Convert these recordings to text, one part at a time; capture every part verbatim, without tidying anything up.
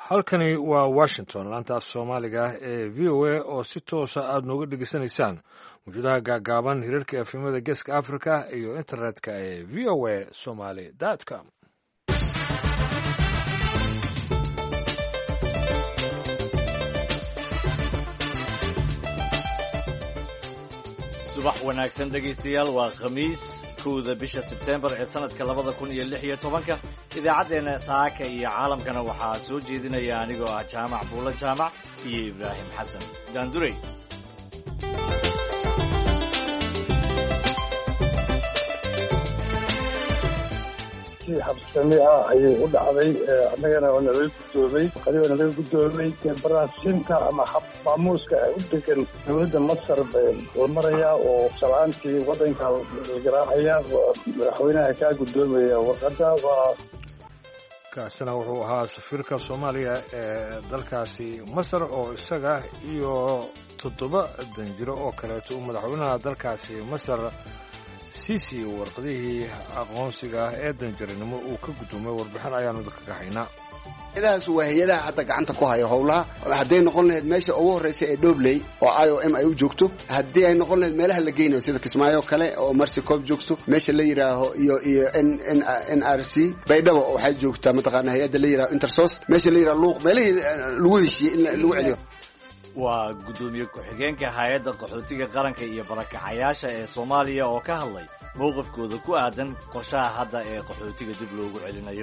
halkani waa washington laanta af soomaaliga ee v o a oo si toosa aada nooga dhegeysanaysaan mawjadaha gaagaaban hirarka efemada geeska africa iyo internetka ee v o a somaly com. subax wanaagsan dhegaystayaal waa khamiis kowda bisha sebtembar ee sanadka labada kun iyo lix iyo tobanka idaacaddeenna saaka iyo caalamkana waxaa soo jeedinaya anigoo ah jaamac buulo jaamac iyo ibraahim xasan daandurey. si habsami ah ayay u dhacday annagana oo nalaga guddoomay qadiba nalaga guddoomay baraasinta ama maamuuska u degan dowladda masar bay hormaraya oo salaantii waddanka garaacaya madaxweynaha kaa guddoomaya warqadda waa kaasina wuxuu ahaa safiirka soomaaliya ee dalkaasi masar oo isaga iyo toddoba danjiro oo kaleeto uu madaxweynaha dalkaasi masar siisi warqadihii aqoonsiga ee danjarinimo uu ka guddoomay warbixin ayaanu dadka ka haynaa. hayadahaas waa hay-adaha hadda gacanta ku haya howlaha hadday noqon lahayd meesha ugu horreysa ee dhobley oo i o m ay u joogto haddii ay noqon lahayd meelaha la geynayo sida kismaayo kale oo marsi coob joogto meesha la yidhaaho iyo iyo n r c baydhabo oo waxay joogtaa mataqaana hay-adda la yidhaho intersos meesha la yidhaho luuq meelihii lagu heshiiyey in lagu celiyo. waa guddoomiye ku-xigeenka hay-adda qaxootiga qaranka iyo barakacayaasha ee soomaaliya oo ka hadlay mowqifkooda ku aadan qorshaha hadda ee qaxootiga dib loogu celinayo.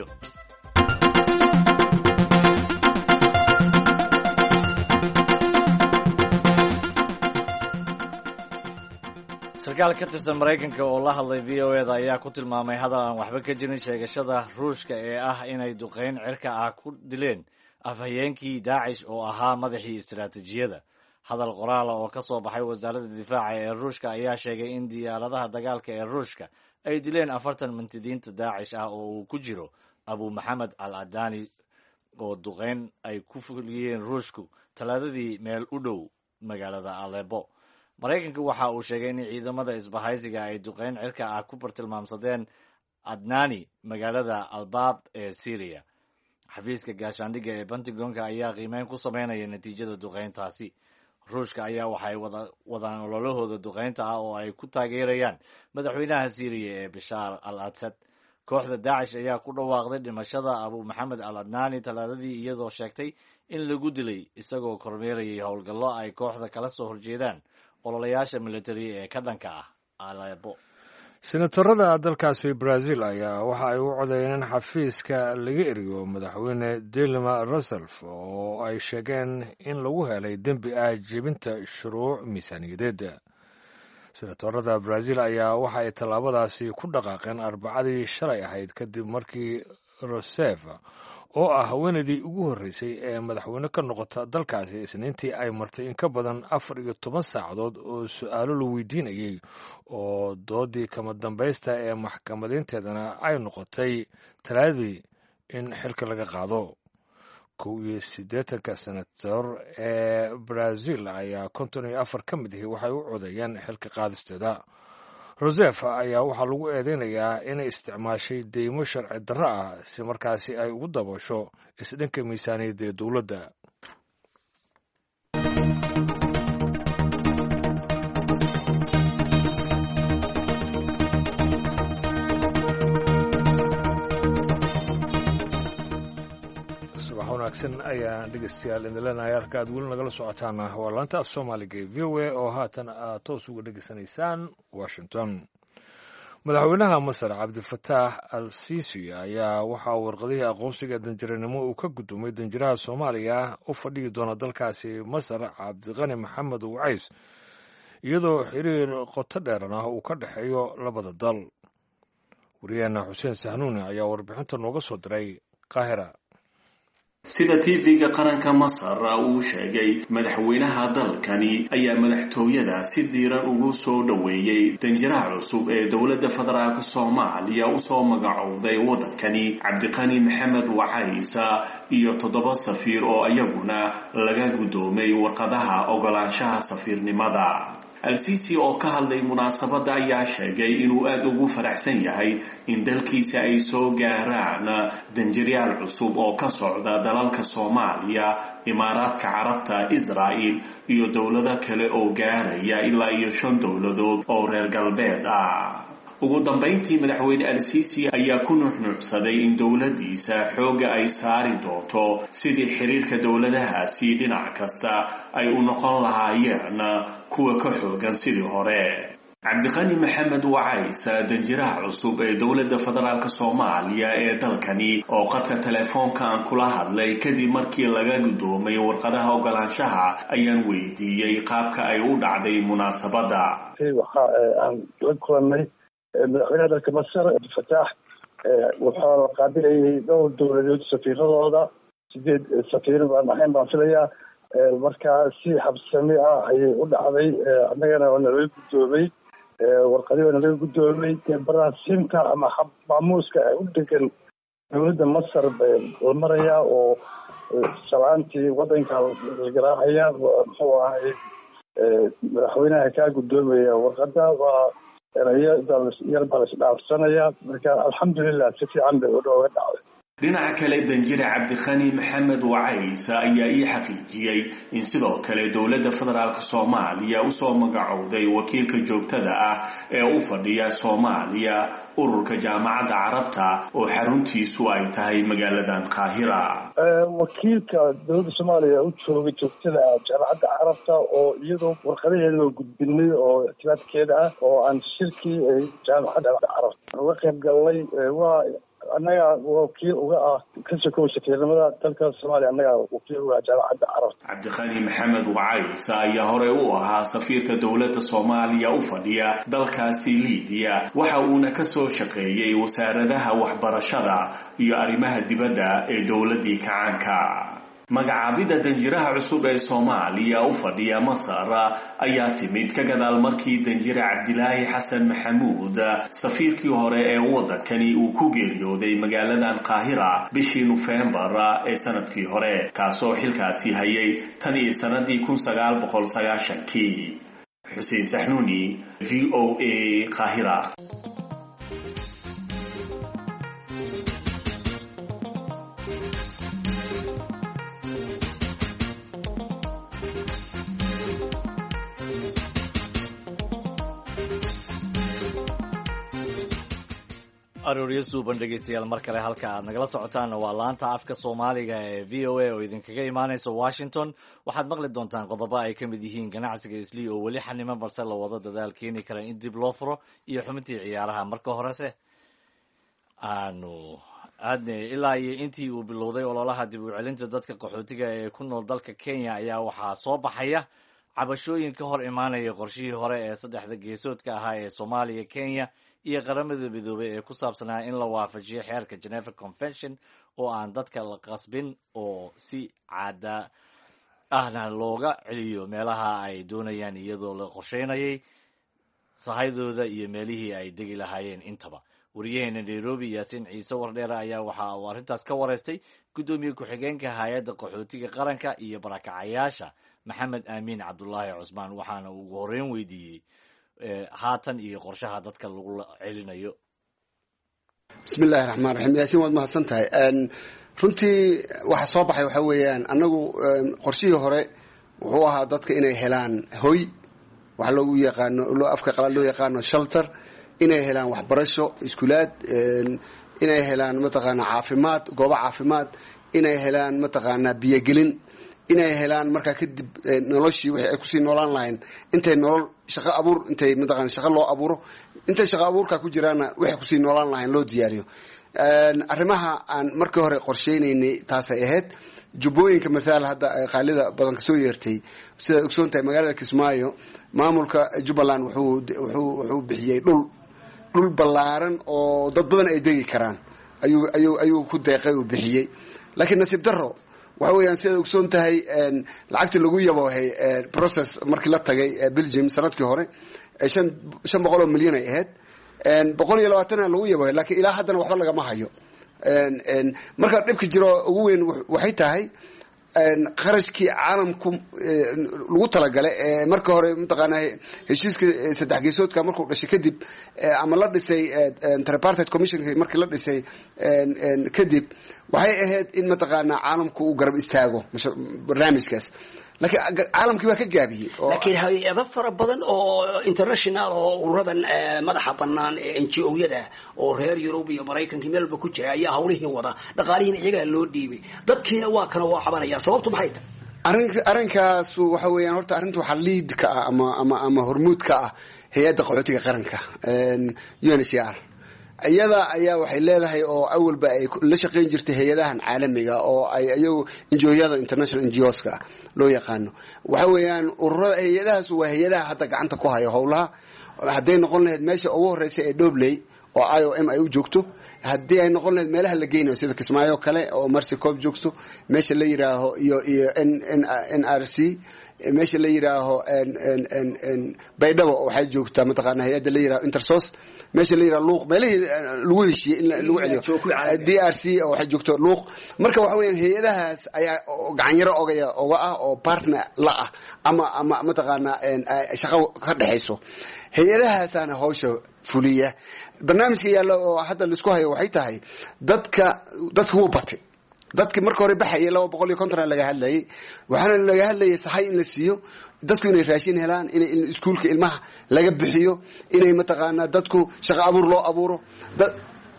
sarkaal ka tirsan maraykanka oo la hadlay v o eda ayaa ku tilmaamay hadal aan waxba ka jirin sheegashada ruushka ee ah inay duqeyn cirka ah ku dileen afhayeenkii daacish oo ahaa madaxii istaraatiijiyada. hadal qoraala oo ka soo baxay wasaaradda difaaca ee ruushka ayaa sheegay in diyaaradaha dagaalka ee ruushka ay dileen afartan mintidiinta daacish ah oo uu ku jiro abu maxamed al adani oo duqeyn ay ku fuliyeen ruushku talaadadii meel u dhow magaalada alebo. maraykanka waxa uu sheegay in ciidamada isbahaysiga ay duqeyn cirka ah ku bartilmaamsadeen adnani magaalada albaab ee syria. xafiiska gaashaandhigga ee pentagonka ayaa qiimeyn ku sameynaya natiijada duqeyntaasi. ruushka ayaa waxay wadaan ololahooda duqeynta ah oo ay ku taageerayaan madaxweynaha syriya ee bashaar al asad. kooxda daacish ayaa ku dhawaaqday dhimashada abu maxamed al adnani talaadadii iyadoo sheegtay in lagu dilay isagoo kormeerayay howlgallo ay kooxda kala soo horjeedaan ololayaasha militari ee ka dhanka ah alebo. senatorada dalkaasi brazil ayaa waxa ay u codeeyeen in xafiiska laga eriyo madaxweyne dilma rousseff oo ay sheegeen in lagu helay dembi ah jebinta shuruuc miisaaniyadeed. senatorada brazil ayaa waxa ay tallaabadaasi ku dhaqaaqeen arbacadii shalay ahayd kadib markii rousseff oo ah haweenaydii ugu horreysay ee madaxweyne ka noqota dalkaasi isniintii ay martay in ka badan afar iyo toban saacadood oo su-aalo la weydiinayay oo doodii kama dambaysta ee maxkamadeynteedana ay noqotay talaadii in xilka laga qaado. kow iyo siddeetanka senator ee brazil ayaa konton iyo afar ka mid ahi waxay u codeeyeen xilka qaadisteeda. rousseff ayaa waxaa lagu eedeynayaa inay isticmaashay deymo sharci darro ah si markaasi ay ugu daboosho isdhinka miisaaniyadda ee dowladda. subax wanaagsan ayaan dhegeystayaal idin leenahay halka aad weli nagala socotaan waa laanta af soomaaliga ee v o a oo haatan aad toos uga dhegeysanaysaan washington. madaxweynaha masar cabdifataax al siisi ayaa waxaa warqadihii aqoonsiga danjarinimo uu ka guddoomay danjiraha soomaaliya u fadhigi doona dalkaasi masar cabdiqani maxamed wacays iyadoo xiriir qoto dheerana uu ka dhexeeyo labada dal. wariyaheena xuseen sahnuuni ayaa warbixinta nooga soo diray qaahira. sida tv-ga qaranka masar uu sheegay madaxweynaha dalkani ayaa madaxtooyada si diiran ugu soo dhoweeyey danjiraha cusub ee dowladda federaalk soomaaliya usoo magacowday waddankani cabdiqani maxamed wacaysa iyo toddoba safiir oo iyaguna laga guddoomay warqadaha ogolaanshaha safiirnimada. al-sisi oo ka hadlay munaasabadda ayaa sheegay inuu aada ugu faraxsan yahay in dalkiisa ay soo gaaraan danjirayaal cusub oo ka socda dalalka soomaaliya, imaaraadka carabta, israa'il iyo dowlado kale oo gaaraya ilaa iyo shan dowladood oo reer galbeed ah. ugu dambayntii madaxweyne al-sisi ayaa ku nuuxnuucsaday in dowladiisa xooga ay saari doonto sidii xiriirka dowladahaasi dhinac kasta ay u noqon lahaayeen kuwa ka xoogan sidii hore. cabdiqani maxamed wacays danjiraha cusub ee dowladda federaalk soomaaliya ee dalkani oo qadka telefoonka aan kula hadlay kadib markii laga gudoomay warqadaha ogolaanshaha ayaan weydiiyey qaabka ay u dhacday munaasabadda. waxa aan la kulannay madaxweynaha dalka masar abdulfataax wuxuu la qaabilayay dhowr dowladood safiiradooda sideed safiir baan ahayn baan filayaa. markaa si habsami ah ayay u dhacday. annagana waa nalaga guddoomay warqadii waa nalaga guddoomay baraasinta ama hab maamuuska u degan dowladda masar bay la marayaa oo salaantii wadanka la garaacaya. muxuu ahay madaxweynaha kaa guddoomaya warqada waa yar baa la isdhaafsanaya. marka alxamdulilah si fiican bay udhooga dhacday. dhinaca kale danjire cabdiqani maxamed wacays ayaa ii xaqiijiyey in sidoo kale dowladda federaalk soomaaliya usoo magacowday wakiilka joogtada ah ee u fadhiya soomaaliya ururka jaamacadda carabta oo xaruntiisu ay tahay magaaladan qaahira. wakiilka dowladda soomaaliya u joogay joogtada ah jaamacadda carabta oo iyadoo warqadaheeda loo gudbinay oo ictibaadkeeda ah oo aan shirkii jaamacadda carabta uga qayb galnay. waa annaga wakiil uga ah ka sokow safiirnimada dalka soomaaliya annaga wakiil uga jaamacadda carabta. cabdiqani maxamed wacays ayaa horey u ahaa safiirka dowladda soomaaliya u fadhiya dalkaasi liibiya waxa uuna kasoo shaqeeyey wasaaradaha waxbarashada iyo arrimaha dibadda ee dowladdii kacaanka. magacaabidda danjiraha cusub ee soomaaliya u fadhiya masar ayaa timid ka gadaal markii danjire cabdilaahi xasan maxamuud safiirkii hore ee waddankani uu ku geeriyooday magaaladan qaahira bishii nofembar ee sanadkii hore kaasoo xilkaasi hayay tan iyo sanadii kun sagaal boqol sagaashankii. xuseen saxnuuni, v o a, qaahira. arooryo suuban dhegaystayaal mar kale halka aad nagala socotaanna waa laanta afka soomaaliga ee v o a oo idinkaga imaanaysa washington. waxaad maqli doontaan qodobo ay ka mid yihiin ganacsiga islii oo weli xaniman balse la wado dadaal keeni kara in dib loo furo iyo xubintii ciyaaraha. marka horese aanu aadne ilaa iyo intii uu bilowday ololaha dib u celinta dadka qaxootiga ee ku nool dalka kenya ayaa waxaa soo baxaya cabashooyin ka hor imaanaya qorshihii hore ee saddexda geesoodka ahaa ee soomaaliya, kenya iyo qaramada midoobay ee ku saabsanaa in la waafajiyo xeerka Geneva Convention oo aan dadka la qasbin oo si caada ahna looga celiyo meelaha ay doonayaan iyadoo la qorsheynayay sahaydooda iyo meelihii ay degi lahaayeen intaba. wariyaheena Nairobi Yaasiin Ciise Wardheere ayaa waxa uu arrintaas ka wareystay gudoomiye ku-xigeenka hay'adda qaxootiga qaranka iyo barakacayaasha Maxamed Amiin Cabdullaahi Cusmaan waxaana uu ugu horreyn weydiiyey haatan iyo qorshaha dadka lagu celinayo. bismillahi raxmaan raxiim. yaasiin waad mahadsan tahay. runtii waxa soo baxay waxa weeyaan annagu qorshihii hore wuxuu ahaa dadka inay helaan hoy waxa loogu yaqaano loo afka qalaad loo yaqaano shelter, inay helaan waxbarasho iskuulaad, inay helaan mataqaanaa caafimaad goobo caafimaad, inay helaan mataqaanaa biyogelin, inay helaan markaa kadib noloshii wixii ay kusii noolaan lahayn intay nolol shaqo abuur intay mataqaana shaqo loo abuuro intay shaqo abuurka ku jiraana wixii kusii noolaan lahayn loo diyaariyo. arrimaha aan markii hore qorsheynaynay taasay ahayd. jubbooyinka mathaal hadda qaalida badan ka soo yeertay sida ogsoon tahay magaalada Kismaayo maamulka Jubbaland wuxuu wuxuu wuxuu bixiyay dhul dhul ballaaran oo dad badan ay degi karaan ayuu ayuu ayuu ku deeqay uu bixiyay. laakiin nasiib darro waxa weeyaan sida ogsoon tahay lacagtii lagu yaboohay process markii la tagay Belgium sanadkii hore shan shan boqol oo milyan ay ahayd boqol iyo labaatan lagu yaboohay laakiin ilaa haddana waxba lagama hayo. marka dhibka jiro ugu weyn waxay tahay qarashkii caalamku lagu talagalay marka hore mataqaanaa heshiiska saddex geesoodka markuu dhashay kadib ama la dhisay tripartite commission markii la dhisay kadib waxay ahayd in mataqaanaa caalamku uu garab istaago barnaamijkaas laakiin caalamkii waa ka gaabiyey laakiin hay-ado fara badan oo international oo ururadan madaxa bannaan ee n g o-yada oo reer Yurub iyo Maraykanka meel walba ku jira ayaa hawlihii wada dhaqaalihiina iyaga loo dhiibay dadkiina waa kana waa cabanaya sababtu maxay tahay arrinka arrinkaas waxa weeyaan horta arrintu waxa lead ka ah ama ama ama hormuud ka ah hay'adda qaxootiga qaranka U N H C R iyada ayaa waxay leedahay oo awalba ay la shaqeyn jirtay hay'adahan caalamiga oo ay ayagu injooyada international N G Os ka loo yaqaano waxa weeyaan ururada hay'adahaas waa hay'adaha hadda gacanta ku haya howlaha haday noqon lahayd meesha ugu horeysa ee Dobley oo I O M ay u joogto hadii ay noqon lahayd meelaha la geynayo sida Kismaayo kale oo Mercy Corps joogto meesha la yiraaho iyo iyo N R C meesha la yiraaho n n n n baydhabo waxay joogtaa mataqaana hay'adda la yiraaho Intersource meesha la yiraaho luuq meelihii lagu heshiiyay in lagu celiyo D R C oo waxay joogto luuq marka waxa weeyaan hay'adahaas ayaa gacan yaro ogaya oga ah oo partner la ah ama ama mataqaana shaqo ka dhaxayso hay'adahaasana hawsha fuliya barnaamijka yaalo oo hadda la isku hayo waxay tahay dadka dadku u batay dadkii marka hore baxayay laba boqol iyo konton laga hadlayay waxaana laga hadlayay sahay in la siiyo dadku inay raashin helaan inay iskuulka ilmaha laga bixiyo inay mataqaana dadku shaqo abuur loo abuuro dad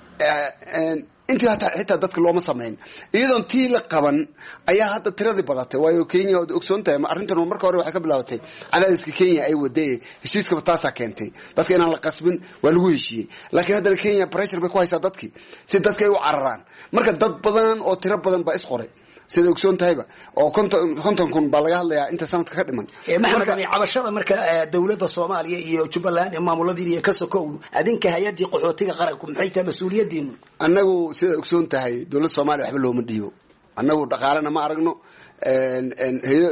intii hata xitaa dadka looma sameyn iyadoo tii la qaban ayaa hadda tiradii badatay waayo Kenya oo ogsoontahay ma arrintan marka hore waxay ka bilaabatay cadaadiska Kenya ay waday heshiiska taasa keentay dadka inaan la qasbin waa lagu heshiiyay laakiin hadda Kenya pressure bay ku haysaa dadkii si dadka ay u cararaan marka dad badan oo tiro badan ba is qoray sida ogsoontaayba oo konton kun baa laga hadlayaa inta sanadka ka dhiman ee maxamed abi cabashada marka dawladda Soomaaliya iyo Jubbaland ee maamuladii iyo ka sokow adinka hay'adii qaxootiga qaranku maxay tahay mas'uuliyadiinu annagu sida ogsoontahay dawladda Soomaaliya waxba looma dhiibo annagu dhaqaalana ma aragno een een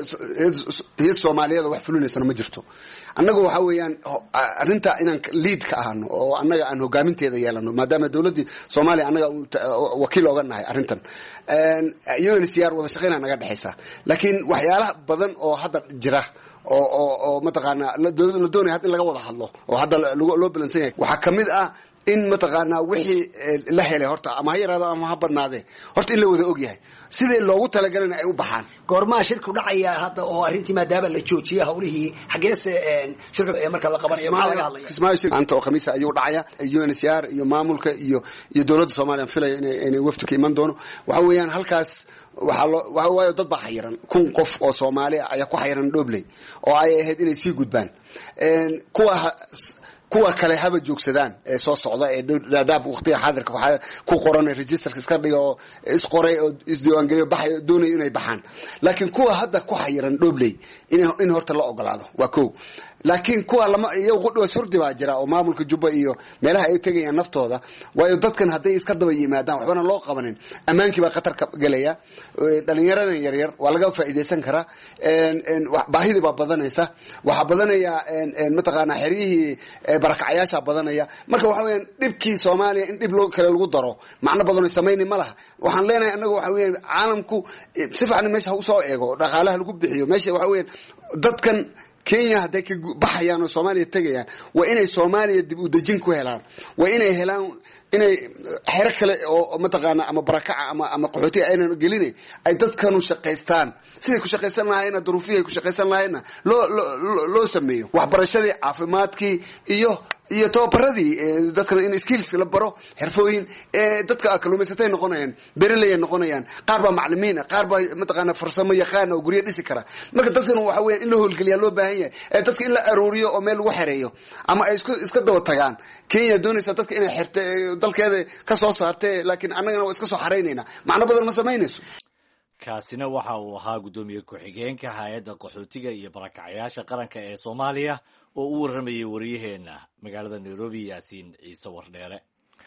hay'ad Soomaaliyeed wax fulinaysan ma jirto annagu waxa weeyaan arinta inaan lead ka ahano oo annaga aan hogaaminteeda yeelano maadaama dawladda Soomaaliya annaga wakiil oga nahay arintan een U N H C R wada shaqeynaa naga dhaxaysa laakiin waxyaalaha badan oo hadda jira oo oo oo mataqaana la doonay hadda in laga wada hadlo oo hadda loo balansan yahay waxa kamid ah in mataqaana wixii la helay horta ama ha yaraado ama ha badnaade horta in la wada og yahay sidii loogu talagalay ay u baxaan goorma shirku dhacaya hadda oo arintii maadaama la joojiyay hawlihii xageese shirka ee marka la qabanayo ma laga hadlaya Kismaayo shirka anta oo khamiis ayuu dhacaya U N H C R iyo maamulka iyo iyo dawladda Soomaaliya filay inay inay wafdi ka iman doono waxa weeyaan halkaas waxa waxa waayo dad baa xayiran kun qof oo Soomaali ah ayaa ku xayiran Dobley oo ay ahayd inay sii gudbaan een kuwa kuwa kale haba joogsadaan ee soo socda ee daab waqtiga xaadirka waxa ku qoran registerka iska dhigo is qoray oo is diiwaan geliyo baxay doonay inay baxaan laakiin kuwa hadda ku xayiran Dobley in in horta la ogolaado waa koow laakiin kuwa lama iyagu qodwa surdi baa jira oo maamulka Jubba iyo meelaha ay tagayaan naftooda waayo dadkan haday iska daba yimaadaan waxbana loo qabanin amaankii baa qatar ka galaya dhalinyaradan yar yar waa laga faa'iideysan karaa een een baahida baa badanaysa waxa badanaya een een mataqaana xiriyihii barakacayaasha badanaya marka waxa weeyaan dibkii Soomaaliya in dib loo kale lagu daro macna badan sameeyay malaha waxaan leenahay anagu waxa weeyaan caalamku si fiican meesha u soo eego dhaqaalaha lagu bixiyo meesha waxa weeyaan dadkan Kenya haday ka baxayaan oo Soomaaliya tagayaan waa inay Soomaaliya dib u dajin ku helaan waa inay helaan inay xeer kale oo mataqaana ama barakaca ama ama qaxooti aynan gelinay ay dadkanu shaqeystaan sidii ku shaqeysan lahaayeen duruufiye ku shaqeysan lahaayeen loo loo sameeyo waxbarashadii caafimaadkii iyo iyo tababaradii dadka in skills la baro xirfooyin ee dadka kalluumaysatay noqonayaan beeraley noqonayaan qaar ba macallimiin qaar ba mataqaana farsamo yaqaan oo guriga dhisi kara marka dadkan waxa weeyaan in la howlgaliyo loo baahan yahay ee dadka in la arooriyo oo meel lagu xareeyo ama ay isku iska daba tagaan Kenya doonaysa dadka inay xirto dalkeeda ka soo saartay laakiin annagana waa iska soo xareynayna macna badan ma sameynayso kaasina waxa uu ahaa gudoomiye ku-xigeenka hay'adda qaxootiga iyo barakacayaasha qaranka ee Soomaaliya oo u waramayay wariyaheena magaalada Nairobi Yaasiin Ciise Wardheere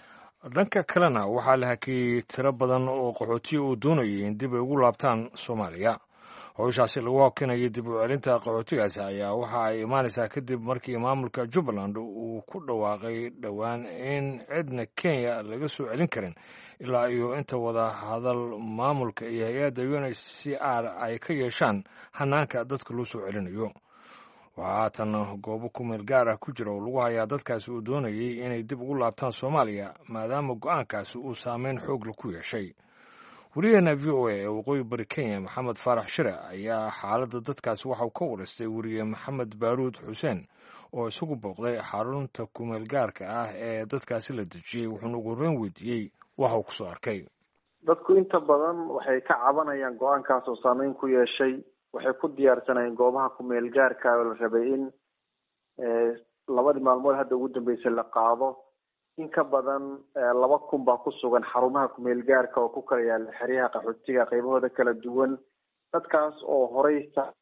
dhanka kalena waxaa la hakiyay tiro badan oo qaxootiga uu doonayay in dib ay ugu laabtaan Soomaaliya howshaasi lagu hokinayay dib u celinta qaxootigaasi ayaa waxa ay imaanaysaa kadib markii maamulka jubbaland uu ku dhawaaqay dhowaan in cidna kenya laga soo celin karin ilaa iyo inta wada hadal maamulka iyo hay-adda u n h c r ay ka yeeshaan hanaanka dadka loo soo celinayo. waxaa haatan goobo ku meel gaar ah ku jira oo lagu hayaa dadkaasi uu doonayay inay dib ugu laabtaan soomaaliya maadaama go-aankaasi uu saameyn xoogla ku yeeshay. wariyaheena v o a ee waqooyi bari kenya maxamed faarax shire ayaa xaaladda dadkaasi waxauu ka wareystay wariye maxamed baaruud xuseen oo isagu booqday xarunta kumeel gaarka ah ee dadkaasi la dejiyey wuxuuna ugu horeyn weydiiyey waxauu kusoo arkay. dadku inta badan waxay ka cabanayaan go-aankaas oo saameyn ku yeeshay. waxay ku diyaarsanayeen goobaha kumeel gaarka oo la rabay in labadii maalmood hadda ugu dambeysay la qaado. in ka badan laba kun baa ku sugan xarumaha kumeel gaarka oo ku kala yaala xeryaha qaxootiga qaybahooda kala duwan. dadkaas oo horey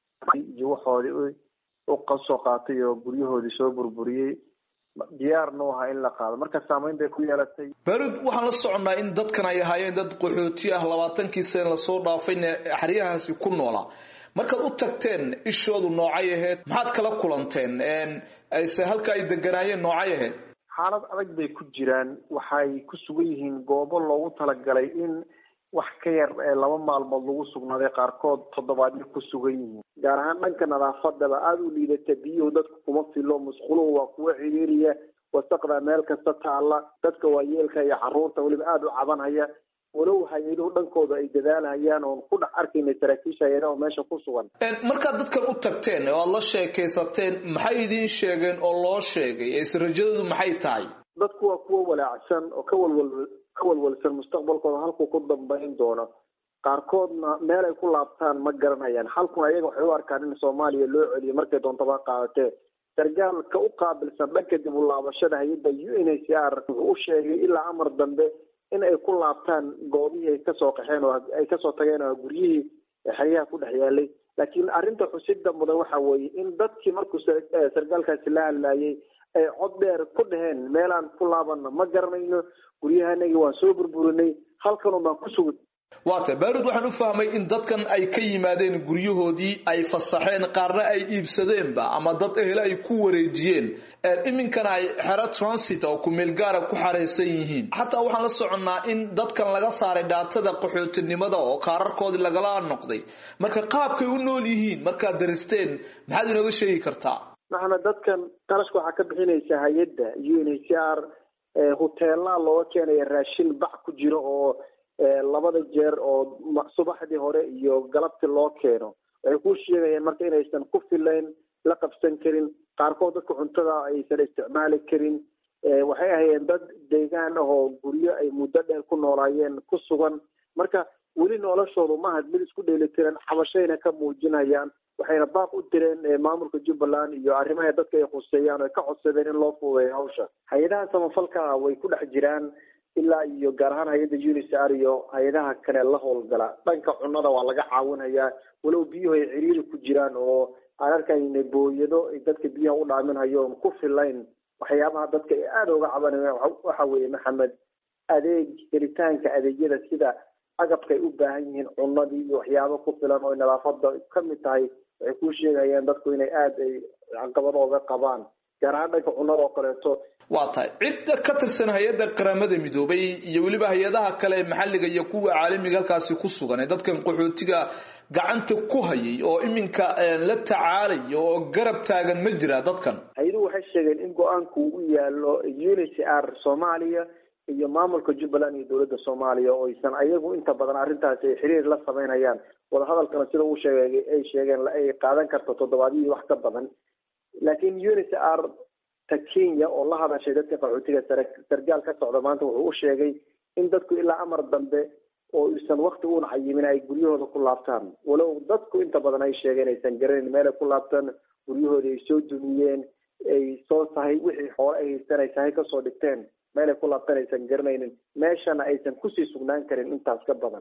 iyo waxoodii u qasoo qaatay oo guryahoodii soo burburiyey diyaarna u ahaa in la qaado. marka saameyn bay ku yeelatay. barid waxaan la soconnaa in dadkan ay ahaayeen dad qaxooti ah labaatankii sane lasoo dhaafayna xeryahaasi ku noolaa. markaad u tagteen ishoodu noocay ahayd maxaad kala kulanteen ayse halka ay deganaayeen noocay ahayd? xaalad adag bay ku jiraan. waxay ku sugan yihiin goobo loogu talagalay in wax ka yar ee laba maalmood lagu sugnaaday, qaarkood toddobaadyo ku sugan yihiin. gaar ahaan dhanka nadaafadaba aada u liidata. biyuhu dadku kuma filo, musquluhu waa kuwa ciriiriya, wasaqda meel kasta taalla. dadka waayeelka iyo caruurta weliba aada u cabanhaya. walow hay-aduhu dhankooda ay dadaalhayaan oon ku dhex arkayna saraakiisha hay-adaha oo meesha ku sugan. markaad dadkan u tagteen oo aada la sheekaysateen maxay idiin sheegeen oo loo sheegay eese rajadoodu maxay tahay? dadku waa kuwa walaacsan oo ka walwal ka walwalsan mustaqbalkooda halkuu ku dambayn doono. qaarkoodna meel ay ku laabtaan ma garanayaan. halkuna ayaga waxay u arkaan in soomaaliya loo celiyo markay doontaba qaadatee. sargaalka u qaabilsan dhanka dib u laabashada hay-adda u n h c r wuxuu u sheegay ilaa amar dambe in ay ku laabtaan goobihii ay kasoo qaxeen oo ay kasoo tageen oo guryihii xeryaha ku dhex yaalay. laakiin arrinta xusida mudan waxa weeye in dadkii markuu sargaalkaasi la hadlaayay ay cod dheer ku dhaheen meelaan ku laabana ma garanayno, guryahanagii waan soo burburinay, halkanun baan ku sugay. waata baarud waxaan u fahmay in dadkan ay ka yimaadeen guryahoodii ay fasaxeen, qaarna ay iibsadeenba ama dad ehel ay ku wareejiyeen. iminkana ay xero transit oo kumeel gaara ku xareysan yihiin. xataa waxaan la soconnaa in dadkan laga saaray dhaatada qaxootinimada oo kaararkoodii lagala noqday. marka qaabkay u nool yihiin markaad daristeen maxaad inooga sheegi kartaa? maxamed, dadkan qarashka waxaa ka bixinaysa hay-adda u n h c r. hoteelaa looga keenaya raashin bac ku jiro oo labada jeer oo subaxdii hore iyo galabtii loo keeno. waxay ku sheegayeen marka inaysan ku filayn, la qabsan karin. qaarkood dadka cuntada aysan isticmaali karin. waxay ahayeen dad deegaan ah oo guryo ay muddo dheer ku noolaayeen ku sugan. marka weli noloshoodu maaha mid isku dheelitiran. xabashayna ka muujinayaan. waxayna baaq u direen maamulka jubbaland iyo arrimaha dadka ay khuseeyaan oo ka codsadeen in loo fududeeyo hawsha. hay-adaha samafalka way ku dhex jiraan ilaa iyo gaar ahaan hay-adda u n h c r iyo hay-adaha kale la howlgala. dhanka cunada waa laga caawinayaa walow biyuhu ay ciriiri ku jiraan oo aan arkayna booyado ay dadka biyaha u dhaaminhayo oon ku filayn. waxyaabaha dadka ay aada uga cabanayaan waxa weeye maxamed, adeeg helitaanka adeegyada sida agabka ay u baahan yihiin, cunadii iyo waxyaabo ku filan oo nadaafada ka mid tahay. waxay ku sheegayaan dadku inay aada ay caqabado oga qabaan gaar ahaan dhanka cunada oo kaleeto. waa tahay cidda ka tirsan hay-adda qaramada midoobay iyo weliba hay-adaha kale maxalliga iyo kuwa caalamiga halkaasi ku sugan ee dadkan qaxootiga gacanta ku hayay oo iminka la tacaalayo oo garab taagan ma jira dadkan? hay-aduhu waxay sheegeen in go-aanku u yaalo u n h c r Soomaaliya iyo maamulka jubbaland iyo dowladda soomaaliya oo aysan ayagu inta badan arrintaasi ay xiriir la samaynayaan. wadahadalkana sida uu sheegay ay sheegeen ay qaadan karto toddobaadyo wax ka badan. laakiin u n h c r ta Kenya oo la hadashay dadka qaxootiga sargaal ka socda maanta wuxuu u sheegay in dadku ilaa amar dambe oo isan waqti uuna cayimin ay guryahooda ku laabtaan. walow dadku inta badan ay sheegeen aysan garanayn meel ay ku laabtaan. guryahoodii ay soo dumiyeen, ay soo tahay wixii xoolo ay haystaan ay tahay kasoo dhigteen. meel ay ku laabtaan aysan garanaynin, meeshana aysan kusii sugnaan karin intaas ka badan.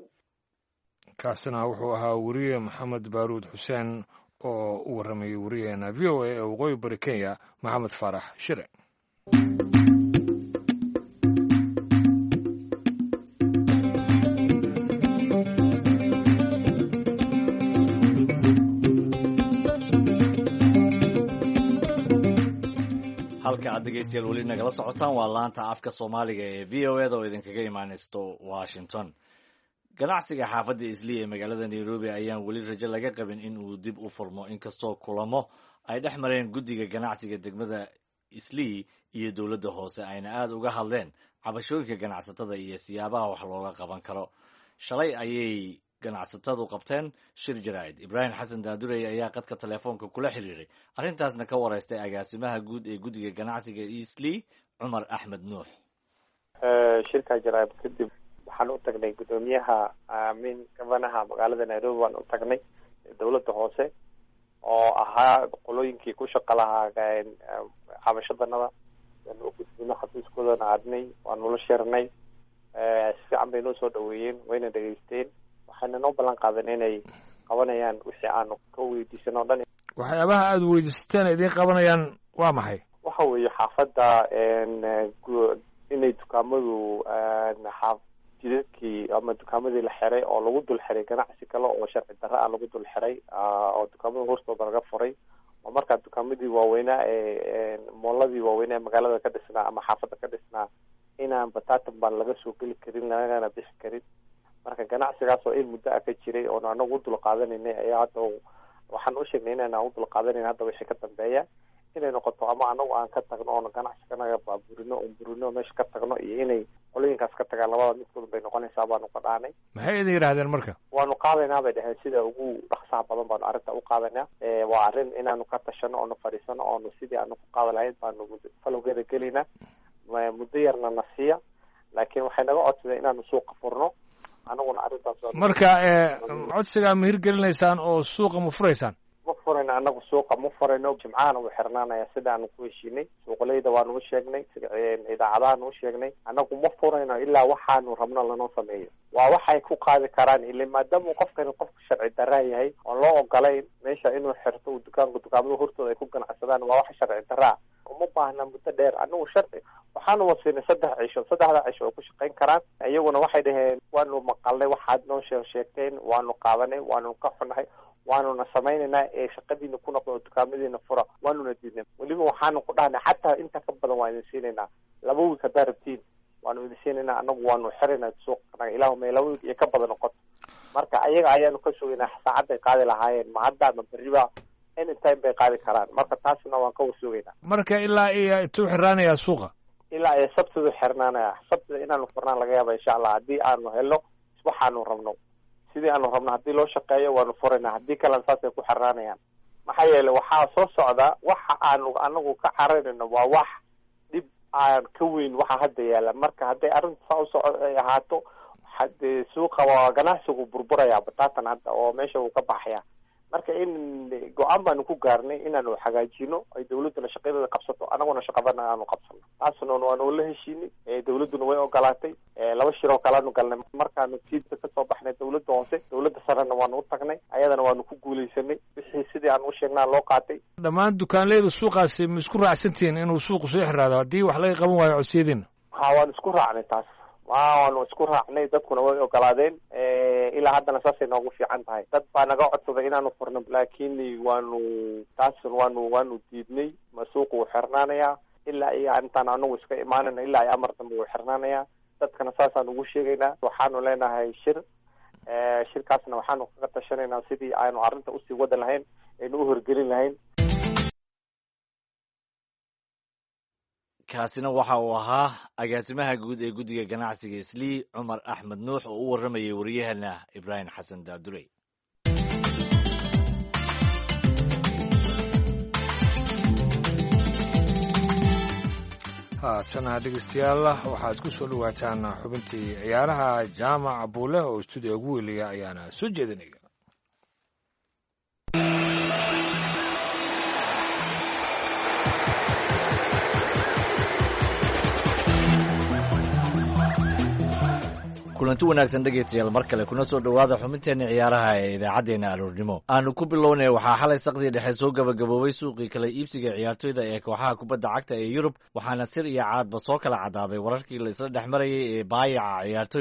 kaasina wuxuu ahaa wariye maxamed baaruud xuseen oo u waramayay wariyaheena v o a ee waqooyi bari kenya maxamed faarax shire. halka aad dhegeystayaal weli nagala socotaan waa laanta afka soomaaliga ee v o eda oo idinkaga imaanaysto washington. ganacsiga xaafadda islii ee magaalada nairobi ayaan weli rajo laga qabin in uu dib u furmo inkastoo kulamo ay dhex mareen guddiga ganacsiga degmada islii iyo dowladda hoose ayna aada uga hadleen cabashooyinka ganacsatada iyo siyaabaha wax looga qaban karo. shalay ayay ganacsatadu qabteen shir jaraa'id. ibraahim xasan daadurey ayaa qadka telefoonka kula xiriiray arrintaasna ka wareystay agaasimaha guud ee guddiga ganacsiga islii cumar axmed nuux. shirka jaraa'id kadib waxaan u tagnay guddoomiyaha aamin gabanaha magaalada nairobi waan u tagnay dowladda hoose oo ahaa qolooyinkii ku shaqo lahaa cabashadanada u gudbino xafiiskoodana aadnay waan nula shirnay si fiican bay noo soo dhaweeyeen wayna dhegeysteen waxayna noo ballan qaaden inay qabanayaan wixii aanu ka weydiisan oo dhan. waxyaabaha aada weydiisateen idiin qabanayaan waa maxay? waxa weeye xaafadda inay dukaamadu xaaf jidadkii ama dukaamadii la xiray oo lagu dul xiray ganacsi kale oo sharci darra ah lagu dul xiray oo dukaamada hortooda laga furay oo markaa dukaamadii waaweynaa ee mooladii waaweynaa ee magaalada ka dhisnaa ama xaafadda ka dhisnaa inaan batatan baan laga soo geli karin lagana bixi karin. marka ganacsigaas oo in muddo ah ka jiray oon anagu u dul qaadanaynay ayaa hadda waxaan u sheegnay inaan u dul qaadanayn hadda wixii ka dambeeya inay noqoto ama anagu aan ka tagno oon ganacsiganaga baaburino oon burino meesha ka tagno iyo inay qolooyinkaas ka tagaan labada midkood bay noqonaysaa baanu ka dhaanay. maxay idin yidhahdeen marka? waanu qaadaynaa bay dhaheen sida ugu dhaqsaha badan baanu arrinta u qaadaynaa. waa arrin inaanu ka tashano oonu fadhiisano oonu sidii aanu ku qaada lahayd baanu falowgeeda gelaynaa. muddo yarna na siiya laakiin waxay naga codsadeen inaanu suuqa furno anaguna arrintaas. marka codsigaa ma hirgelinaysaan oo suuqa ma furaysaan? ma furayno anagu suuqa ma furayno. jimcaana wuu xirnaanaya sida aanu ku heshiinay. suuqleyda waanu u sheegnay, idaacadahaanu u sheegnay. anagu ma furayno ilaa waxaanu rabno lanoo sameeyo. waa waxay ku qaadi karaan ile maadaama qofkani qofka sharci darraa yahay oon loo ogolayn meesha inuu xirto uu dukaanka dukaamada hortooda ay ku ganacsadaan waa wax sharci darraa. uma baahna muddo dheer anagu sharci waxaanu wasiinay saddex cisho saddexda cisho ay ku shaqayn karaan. iyaguna waxay dhaheen waanu maqalnay waxaad noo sheeg sheegteen waanu qaadanay waanu ka xunahay waanuna samaynaynaa ee shaqadiina ku noqdo dukaamadiina fura waanuna diidnay. weliba waxaanu ku dhahnay xataa inta ka badan waa idin siinaynaa laba wiig haddaa rabtiin waanu idin siinaynaa anagu waanu xiraynaa suuqanaga ilaahuma laba wiig iyo ka badan noqoto. marka ayaga ayaanu ka sugaynaa saacadday qaadi lahaayeen ma hadda ma beriba anytime bay qaadi karaan. marka taasna waan ka warsugaynaa. marka ilaa iyo intuu xirnaanayaa suuqa? ilaa iyo sabtida xirnaanaya. sabtida inaanu furnaan laga yaaba insha allah haddii aanu helno waxaanu rabno sidii aanu rabno haddii loo shaqeeyo waanu furaynaa haddii kalena saasay ku xirnaanayaan. maxaa yeele waxaa soo socda waxa aanu anagu ka cararayno waa wax dhib aan ka weyn waxa hadda yaala. marka hadday arrinta saa usoco ay ahaato hadee suuqa waa ganacsigu burburaya batatan hadda oo meesha uu ka baxaya. marka in go-aan baanu ku gaarnay inaanu hagaajino ay dawladduna shaqadeeda qabsato anaguna shaqadana aanu qabsano. taasna waanu la heshiinay dawladduna way ogolaatay. laba shiroo kaleanu galnay markaanu tiidka kasoo baxnay dawladda hoose dawladda sarena waanu u tagnay ayadana waanu ku guulaysanay wixii sidii aan u sheegnaa loo qaatay. dhammaan dukaanleyda suuqaasi ma isku raacsantihiin inuu suuqu soo xiraado haddii wax laga qaban waayo codsiyadiina? ha waanu isku raacnay taas waanu isku raacnay dadkuna way ogolaadeen. ilaa haddana saasay noogu fiican tahay. dad baa naga codsaday inaanu furno laakiin waanu taas waanu waanu diidnay. ma suuqa wuu xirnaanayaa ilaa iyo intaan anagu iska imaanayna ilaa iyo amar dambe wuu xirnaanayaa. dadkana saasaan ugu sheegaynaa. waxaanu leenahay shir shirkaasna waxaanu kaga tashanaynaa sidii aanu arrinta usii wada lahayn aynu u horgelin lahayn. kaasina waxa uu ahaa agaasimaha guud ee guddiga ganacsiga islii cumar axmed nuux oo u warramayay wariyahana ibraahim xasan daadurey. haatana dhegeystayaal waxaad ku soo dhawaataan xubintii ciyaaraha. jaamac buule oo stuudiga ugu weliya ayaana soo jeedinaya. kulanti wanaagsan dhegeystayaal mar kale kuna soo dhowaada xubinteena ciyaaraha ee idaacaddeenna aroornimo. aanu ku bilownay waxaa xalay saqdii dhexe soo gabagaboobay suuqii kala iibsiga ciyaartoyda ee kooxaha kubadda cagta ee yurub waxaana sir iyo caadba soo kala caddaaday wararkii la isla dhex marayay ee baayaca ciyaartoyda.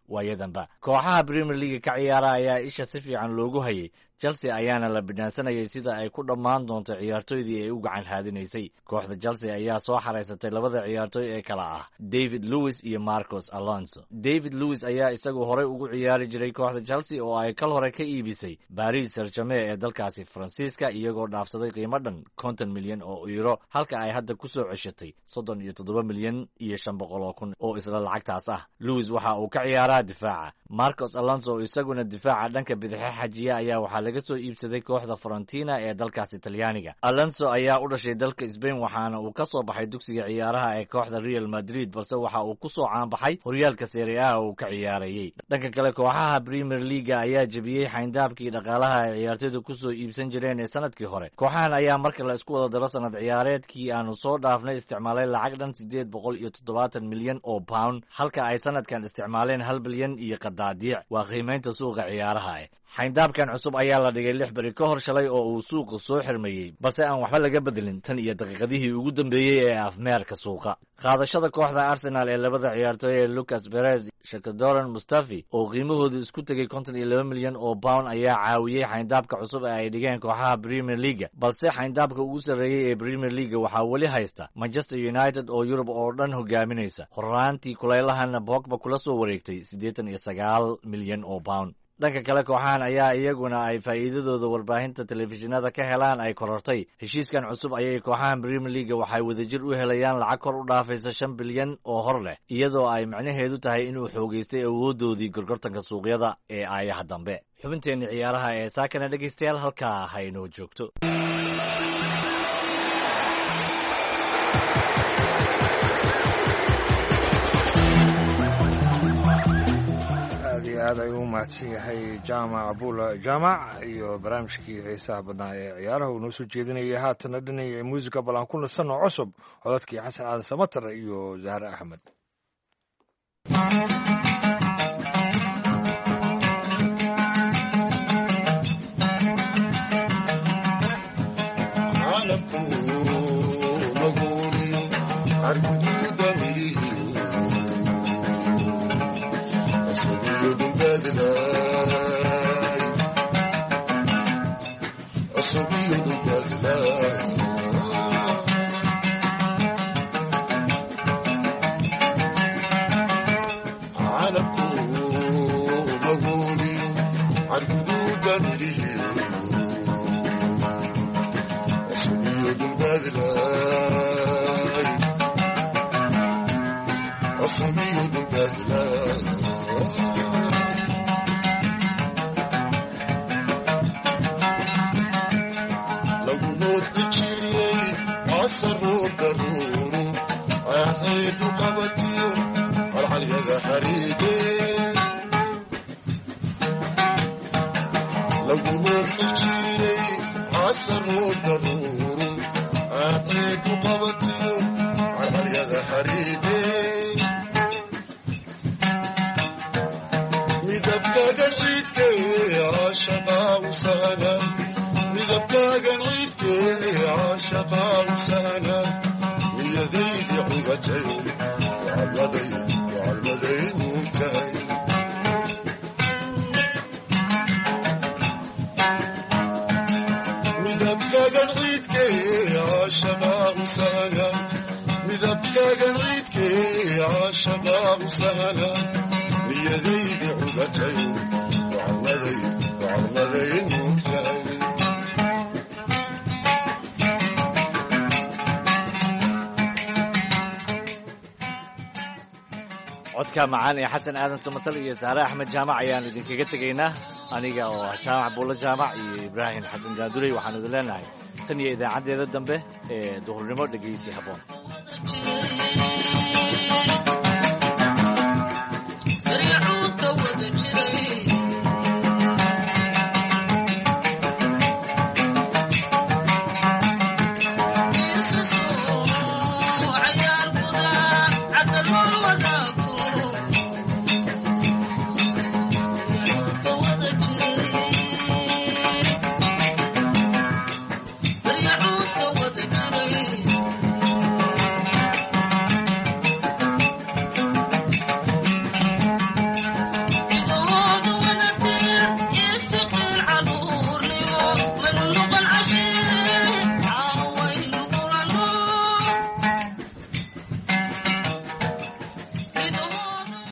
waayadanba. Kooxaha Premier League ka ciyaara ayaa isha si fiican loogu hayay, Chelsea ayaana la bidhaansanayay sida ay ku dhammaan doonto ciyaartoydii ay u gacan haadinaysay. Kooxda Chelsea ayaa soo xareysatay labada ciyaartoy ee kala ah David Luiz iyo Marcos Alonso. David Luiz ayaa isagu horey ugu ciyaari jiray kooxda Chelsea oo ay kal hore ka iibisay Paris Saint-Germain ee dalkaasi Faransiiska iyagoo dhaafsaday qiimo dhan konton milyan oo euro, halka ay hadda ku soo ceshatay soddon iyo toddoba milyan iyo shan boqol oo kun oo isla lacagtaas ah. Luiz waxa uu ka ciyaaraa difaaca. Marcos Alonso isaguna difaaca dhanka bidix xajiya ayaa waxa laga soo iibsaday kooxda Fiorentina ee dalkaas Talyaaniga. Alonso ayaa u dhashay dalka Spain waxaana uu ka soo baxay dugsiga ciyaaraha ee kooxda Real Madrid, balse waxa uu ku soo caan baxay horyaalka Serie A oo uu ka ciyaarayay. Dhanka kale kooxaha Premier League ayaa jabiyay xayndaabkii dhaqaalaha ay ciyaartoydu ku soo iibsan jireen ee sanadkii hore. Kooxahan ayaa marka la isku wada daro sanad ciyaareedkii aanu soo dhaafnay isticmaalay lacag dhan sideed boqol iyo toddobaatan milyan oo pound, halka ay sanadkan isticmaaleen hal bilyan iyo qadaadiic. Waa qiimeynta suuqa ciyaaraha ah. xayndaabkan cusub ayaa la dhigay lix beri ka hor shalay oo uu suuqa soo xirmayey, balse aan waxba laga bedelin tan iyo daqiiqadihii ugu dambeeyey ee afmeerka suuqa. qaadashada kooxda Arsenal ee labada ciyaartoy ee Lucas Perez, Shaqadoran Mustafi oo qiimahoodu isku tegay konton iyo laba milyan oo pound ayaa caawiyey xayndaabka cusub ee ay dhigeen kooxaha Premier League, balse xayndaabka ugu sarreeyay ee Premier League waxaa weli haysta Manchester United oo Yurub oo dhan hogaaminaysa. Horraantii kuleylahana Pogba kula soo wareegtay siddeetan iyo sagaal milyan oo pound. dhanka kale kooxahan ayaa iyaguna ay faa'iidadooda warbaahinta telefishinada ka helaan ay korortay. Heshiiskan cusub ayay kooxahan Premier League waxay wadajir u helayaan lacag kor u dhaafaysa shan bilyan oo hor leh, iyadoo ay macnaheedu tahay inuu xoogaystay awoodoodii gorgortanka suuqyada ee aayaha dambe. xubinteenni ciyaaraha ee saakana dhegaystayaal halkaa ha inoo joogto. aad ayuu u mahadsan yahay jaamac abula jaamac iyo barnaamijkii heesaha badnaa ee ciyaaraha uu noo soo jeedinayay. haatana dhinaya muusika bal aan ku nasanno cusub codadkii xasan aadan samatar iyo zahre axmed. codka macaan ee xasan aadan samatar iyo saare axmed jaamac ayaan idinkaga tegaynaa, aniga oo ah jaamac buulo jaamac iyo ibraahim xasan jaaduley. waxaan idin leenahay tan iyo idaacaddeeda dambe ee duhurnimo dhegaysi habboon.